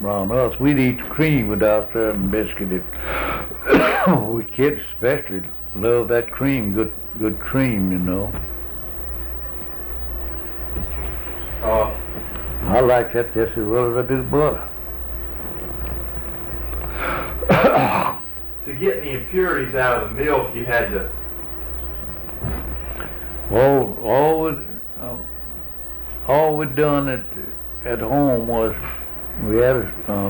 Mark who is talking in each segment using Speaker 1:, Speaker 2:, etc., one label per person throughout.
Speaker 1: around us. We'd eat cream without serving biscuit. We kids especially love that cream, good cream, you know. I like that just as well as I do butter.
Speaker 2: To get the impurities out of the milk, you had to...
Speaker 1: All we done at home was we had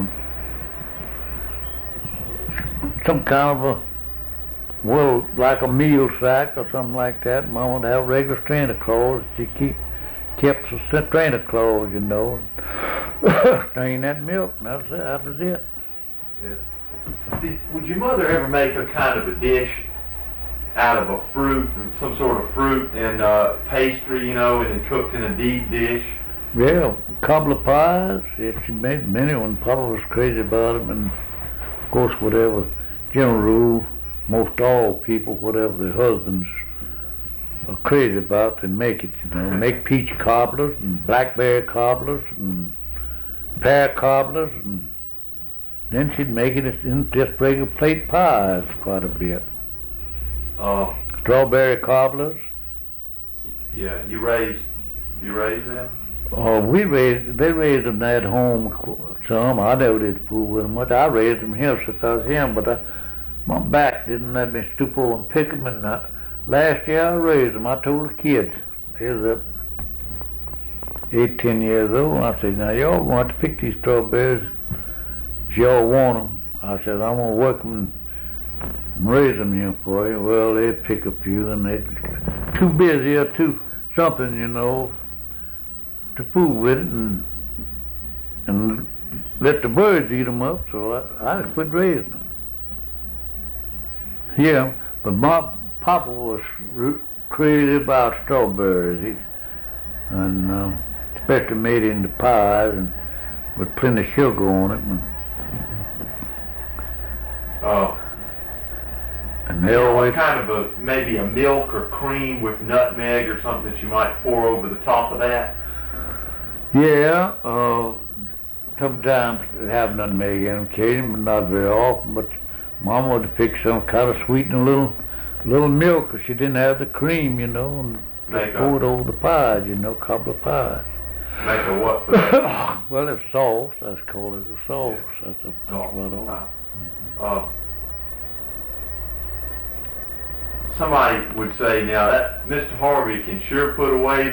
Speaker 1: some kind of like a meal sack or something like that. Mom would have regular strainer clothes. She kept some strainer clothes, you know, and strain that milk, and that was it.
Speaker 2: Yeah. Would your mother ever make a kind of a dish out of a fruit, some sort of fruit and pastry, you know, and it cooked in a deep dish?
Speaker 1: Yeah, a couple of pies. If she made many ones, Papa was crazy about them, and of course, whatever general rule, most all people, whatever their husbands are crazy about, they make it, you know. Make peach cobblers and blackberry cobblers and pear cobblers, and then she'd make it in just regular plate pies quite a bit. Strawberry cobblers.
Speaker 2: Yeah, you raised them?
Speaker 1: They raised them at home some. I never did fool with them much. I raised them here since I was young, but my back didn't let me stoop over and pick them, and last year I raised them. I told the kids, they was up 8, 10 years old, and I said, now y'all going to have to pick these strawberries if y'all want them. I said, I'm going to work them and raise them here for you. Well, they'd pick a few, and they're too busy or too something, you know, to fool with it, and let the birds eat them up, so I quit raising them. Yeah, but my Papa was crazy about strawberries, and especially made into pies and with plenty of sugar on it. And they always
Speaker 2: kind of maybe a milk or cream with nutmeg or something that you might pour over the top of that.
Speaker 1: Yeah, sometimes they have nutmeg in them, occasionally, but not very often. But Mama would fix some kind of sweeten little milk if she didn't have the cream, you know, and just pour it over the pies, you know, couple of pies.
Speaker 2: Make a what for that?
Speaker 1: Well, it's sauce. That's called it a sauce. Yeah. That's about all.
Speaker 2: Somebody would say now that Mr. Harvey can sure put away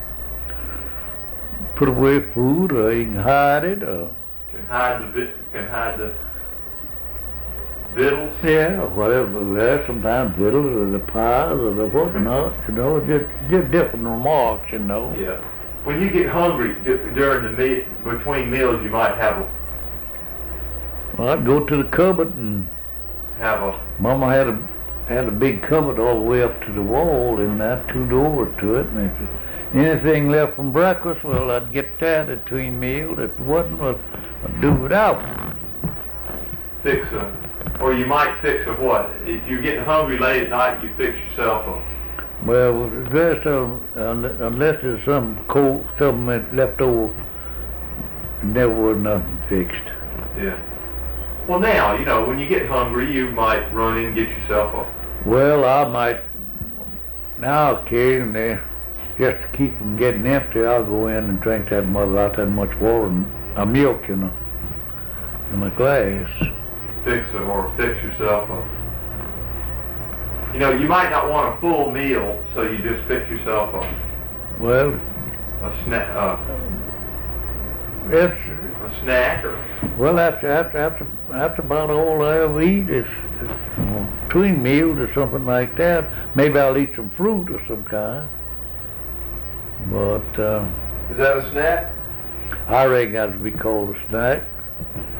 Speaker 1: food, or he can hide it, or
Speaker 2: can hide the victuals.
Speaker 1: Yeah, whatever. There sometimes victuals or the pies or the whatnot, you know, just different remarks, you know.
Speaker 2: Yeah. When you get hungry during the between meals, you might have
Speaker 1: Well, I'd go to the cupboard and Mama had a big cupboard all the way up to the wall, and that 2 doors to it, and if anything left from breakfast, well, I'd get that between meals. If it wasn't, well, I'd do without.
Speaker 2: Or you might fix a what? If you're getting hungry late at night, you fix yourself a...
Speaker 1: Well, unless there's some cold, something left over, never was nothing fixed.
Speaker 2: Yeah. Well, now, you know, when you get hungry, you might run in and get yourself a...
Speaker 1: Well, I might, now occasionally, just to keep from getting empty, I'll go in and drink that much water and milk in a glass.
Speaker 2: Fix yourself a... You know, you might not want a full meal, so you just fix yourself
Speaker 1: a
Speaker 2: snack. A snack, or...
Speaker 1: Well, that's about all I ever eat is between meals or something like that. Maybe I'll eat some fruit of some kind. But
Speaker 2: is that a snack?
Speaker 1: I reckon that would be called a snack.